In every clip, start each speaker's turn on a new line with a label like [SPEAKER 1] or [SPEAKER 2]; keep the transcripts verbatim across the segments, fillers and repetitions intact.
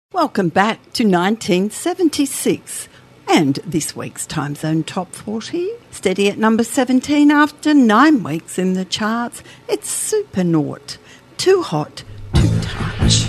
[SPEAKER 1] Welcome back to nineteen seventy-six and this week's Time Zone Top forty. Steady at number seventeen after nine weeks in the charts. It's Supernaut, Too Hot to Touch.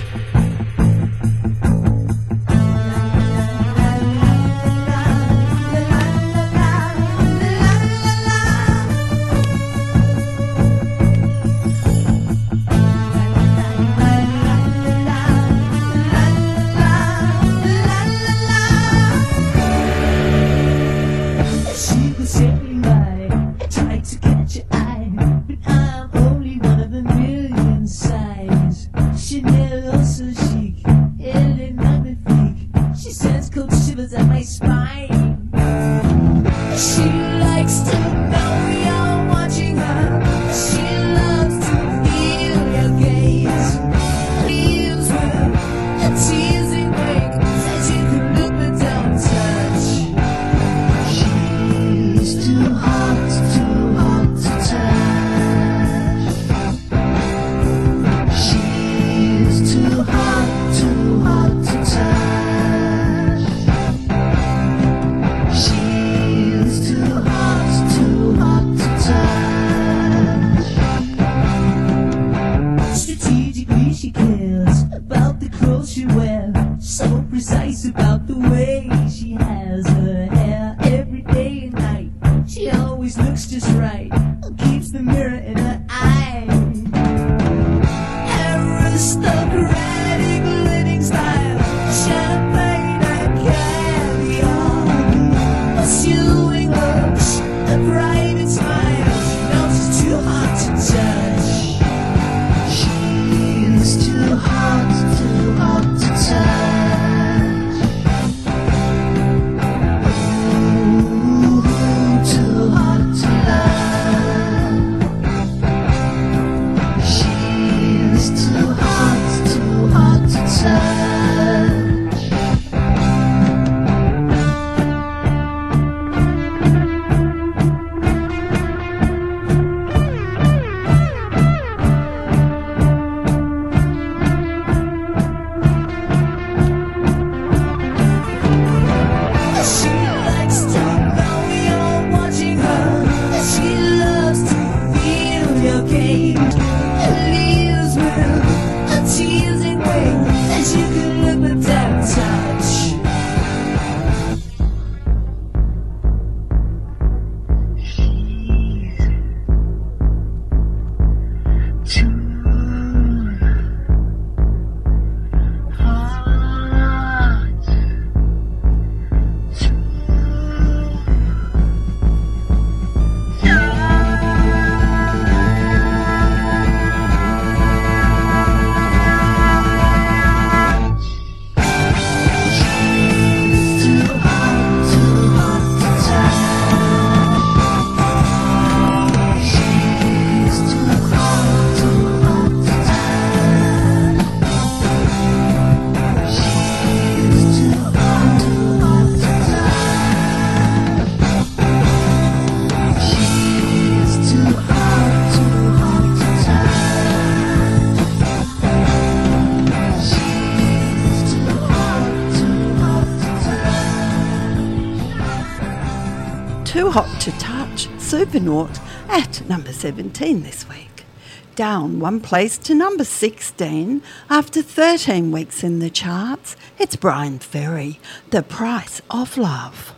[SPEAKER 1] Too Hot to Touch, Supernaut at number seventeen this week. Down one place to number sixteen after thirteen weeks in the charts, it's Bryan Ferry, The Price of Love.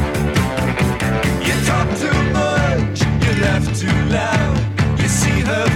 [SPEAKER 2] Too loud, you see her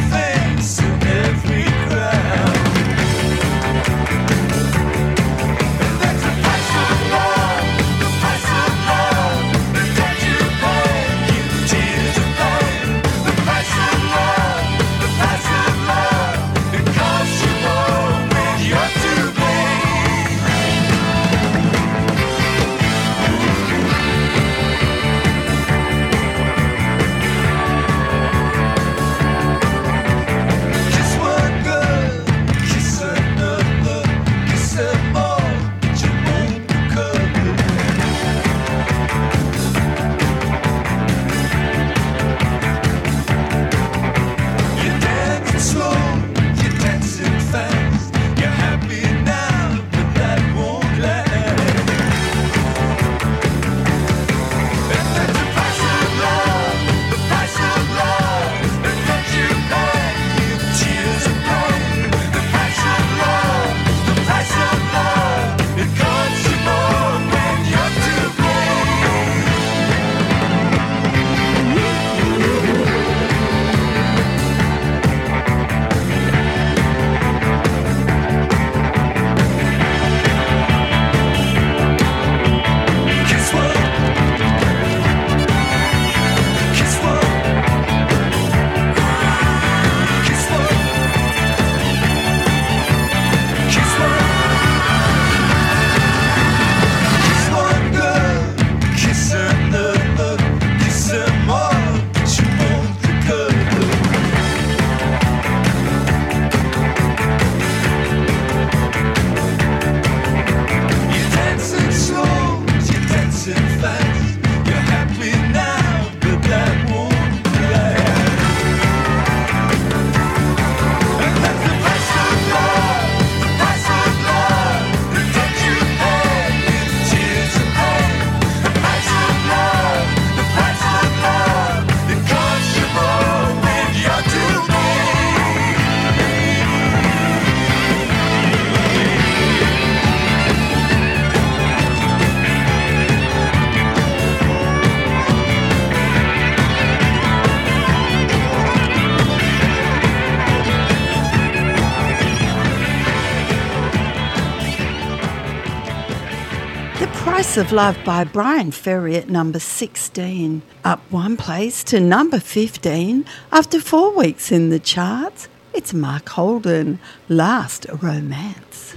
[SPEAKER 1] Promise of Love by Brian Ferry at number sixteen. Up one place to number fifteen after four weeks in the charts. It's Mark Holden, Last Romance.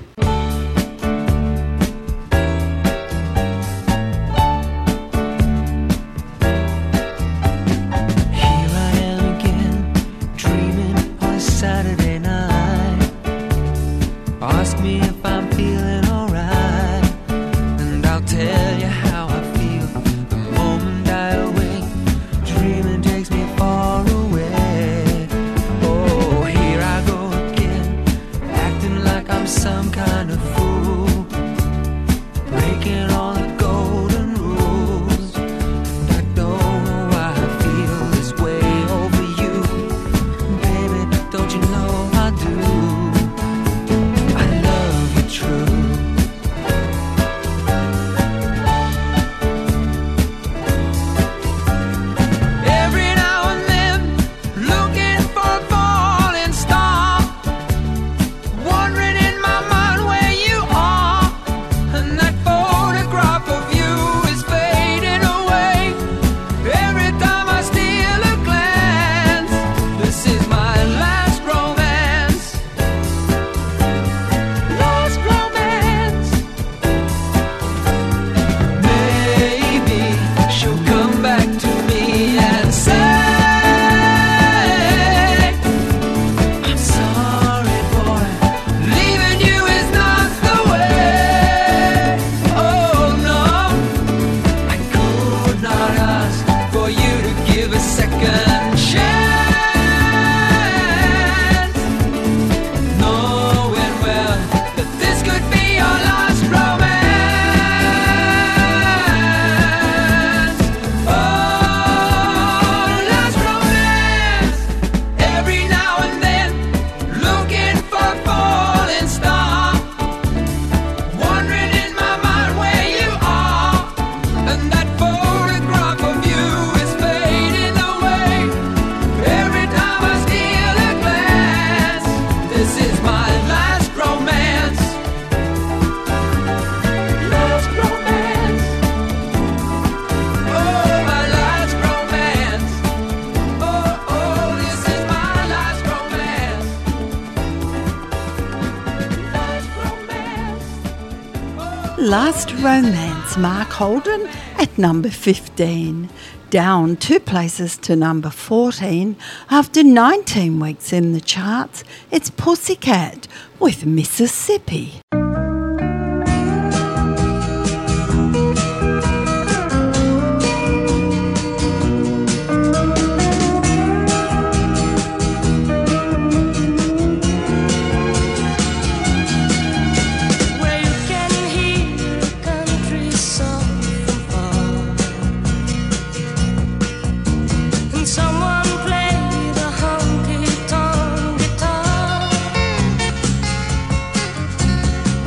[SPEAKER 2] Saturday night, ask me if I'm feeling alright, and I'll tell you how I feel the moment I awake. Dreaming takes me far away. Oh, here I go again, acting like I'm some kind of fool, breaking all the golden rules. And I don't know why I feel this way over you, baby. Don't you know I do? I love you true. Every now and then, looking for a falling star, wondering in my mind where you are, and that photograph of you is fading away. Every time I steal a glance, this is my last romance. Last romance. Maybe she'll come back to me and say, I'm sorry, boy, leaving you is not the way. Oh no, I could not ask for you to give a second chance, knowing well that this could be your last romance. Oh, last romance. Every now and then, looking for a falling star, wondering in my mind where you are, and that photograph of you is fading away. Every time I steal a glance, this is my last romance. Last romance. Oh, my last romance. Oh, oh, this is my last romance. Last romance.
[SPEAKER 1] Last Romance, Mark Holden at number fifteen. Down two places to number fourteen after nineteen weeks in the charts. It's Pussycat with Mississippi.
[SPEAKER 2] Where you can hear a country song from far, and someone play the honky-tonk guitar.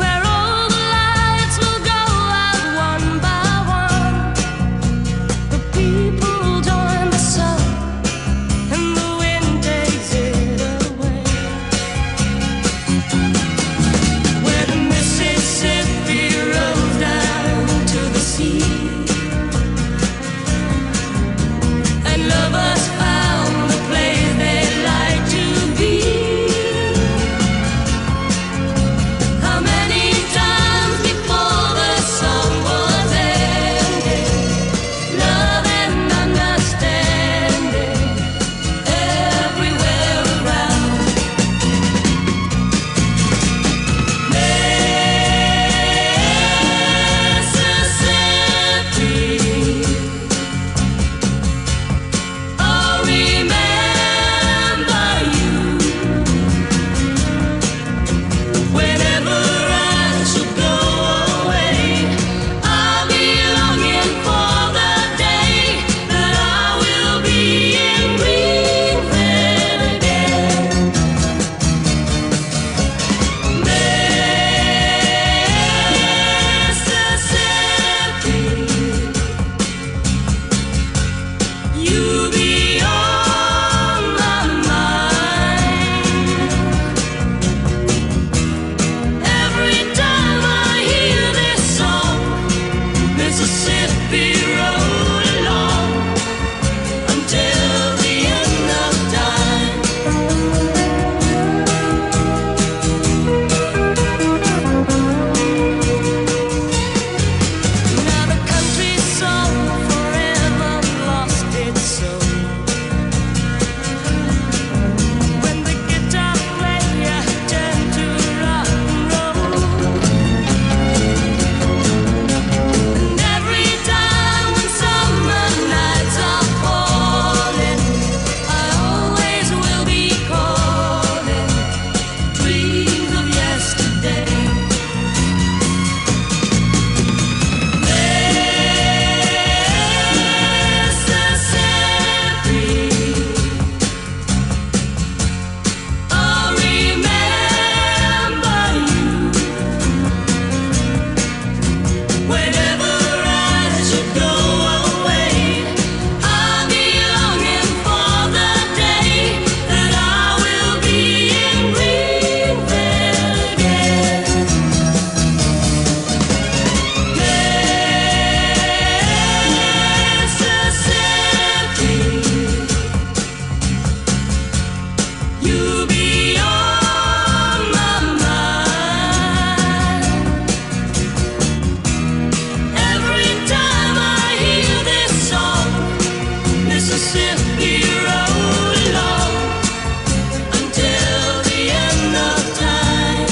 [SPEAKER 2] Mississippi roll along until the end of time.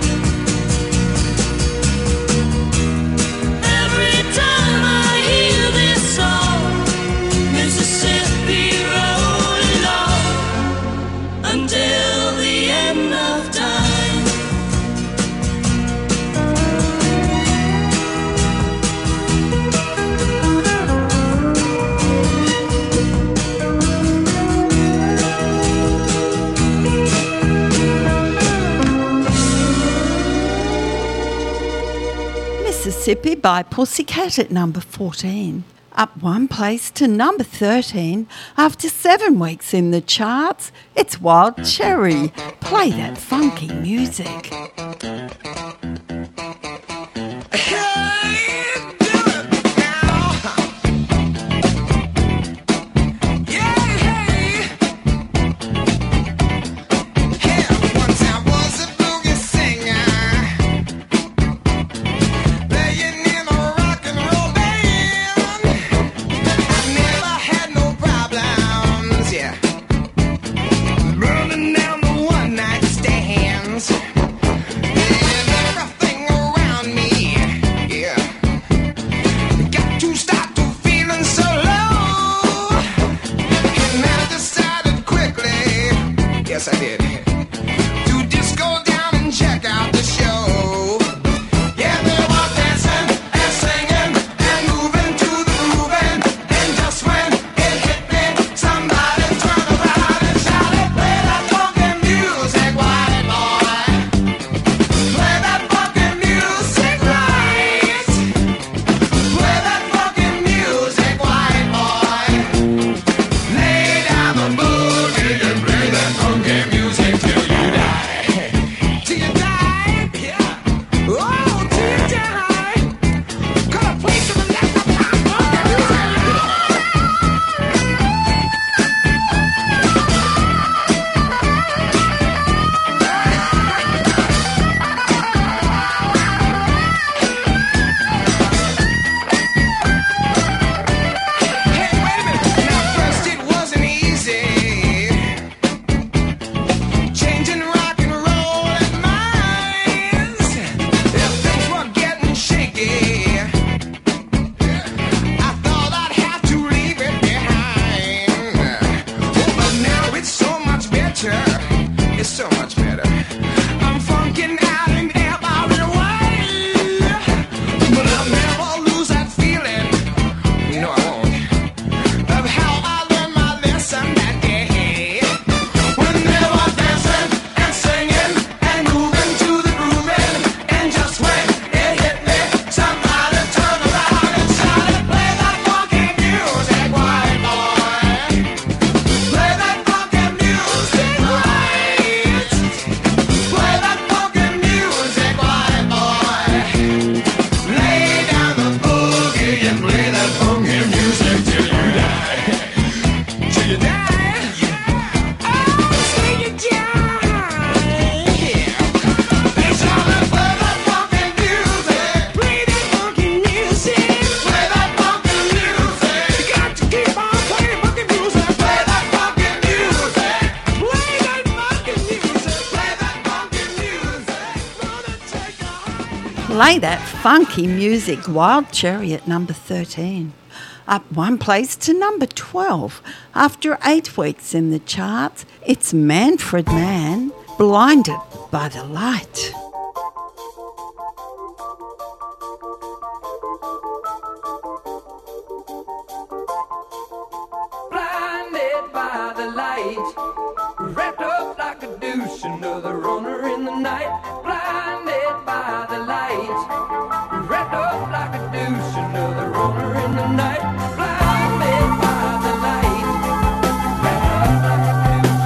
[SPEAKER 2] Every time I hear this song, Mississippi roll along until the end of time.
[SPEAKER 1] Mississippi by Pussycat at number fourteen. Up one place to number thirteen after seven weeks in the charts. It's Wild Cherry. Play that funky music.
[SPEAKER 3] Burning down the one night stands.
[SPEAKER 1] Play that funky music, Wild Cherry at number thirteen. Up one place to number twelve. After eight weeks in the charts, it's Manfred Mann, Blinded by the Light.
[SPEAKER 2] Blinded by the light, wrapped up like a douche, another runner in the night. Blinded by the light, wrapped up like a douche, another runner in the night. Blinded by the light, wrapped up like a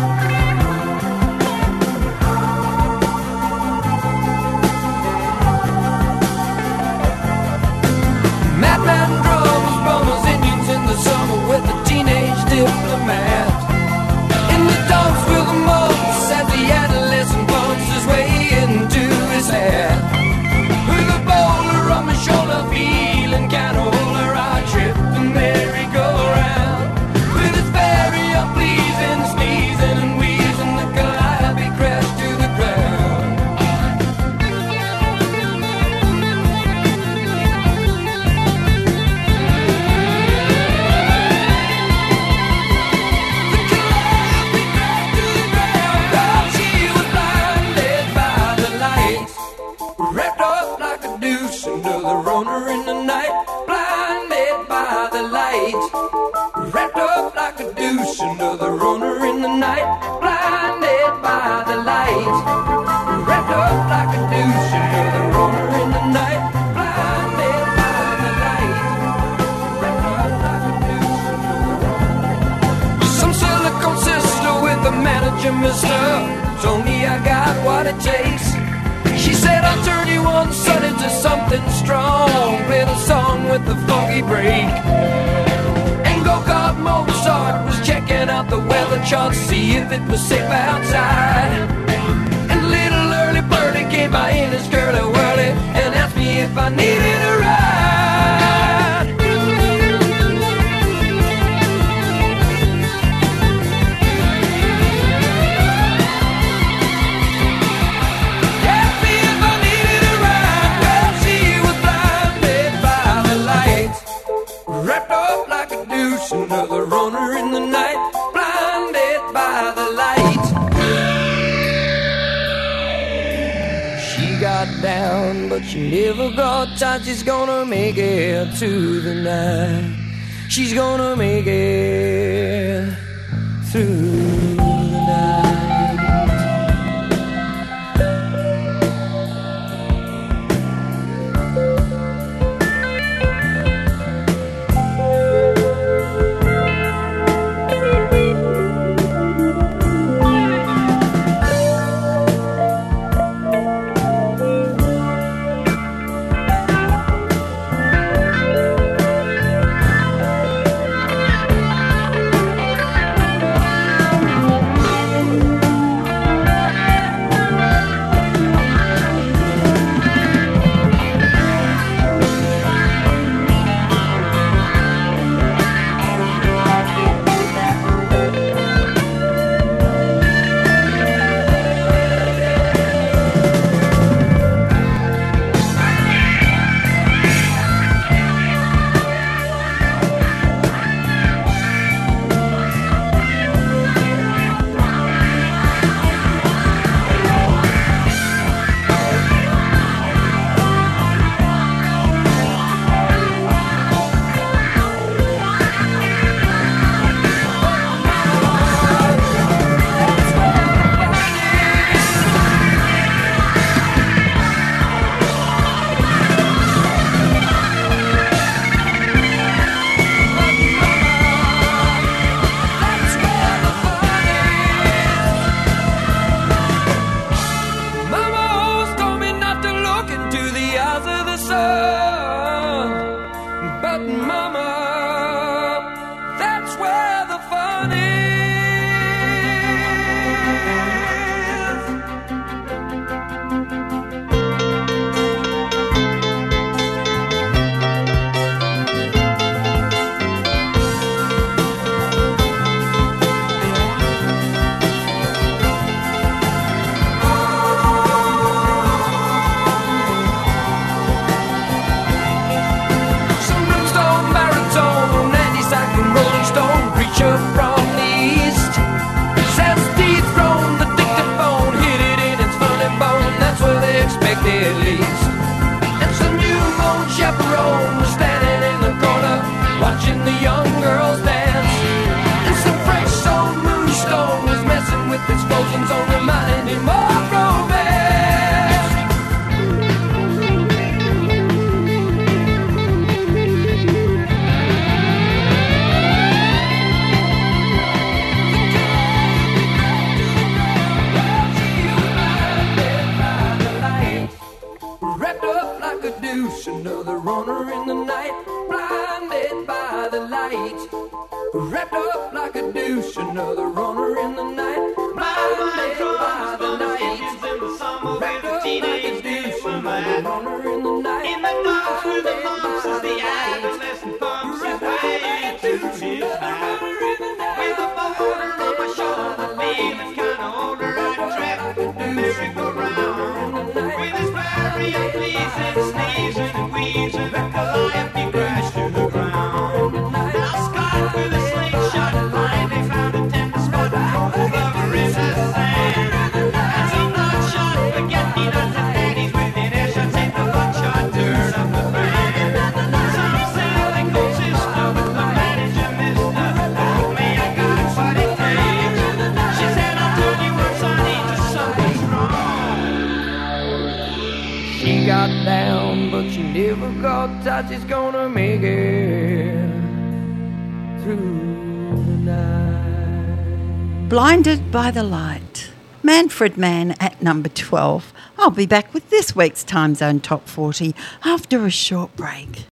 [SPEAKER 2] douche. Madman drums, bummers, Indians in the summer with a teenage diplomat. In the dumps with the monks as the adolescent bumps his way into deuce under the runner in the night, blinded by the light. Wrapped up like a deuce under the runner in the night, blinded by the light. Wrapped up like a deuce under the runner. Some silicone sister with the manager, mister, told me I got what it takes. She said I'll turn you on sun into something strong, play the song with the funky break. And go-kart Mozart was checking out the weather chart, see if it was safe outside. And little early birdie came by in his curly whirly and asked me if I needed a ride. Asked me if I needed a ride. Well, she was blinded by the light, wrapped up like a deuce, another runner in the night, blinded by the light. She got down, but she never got tight. She's gonna make it to the night. She's gonna make it through the night.
[SPEAKER 3] With a slingshot and line, they found a tender spot.
[SPEAKER 2] got down, but she never got touch. She's gonna make it through the night.
[SPEAKER 1] Blinded by the Light. Manfred Mann at number twelve. I'll be back with this week's Time Zone Top forty after a short break.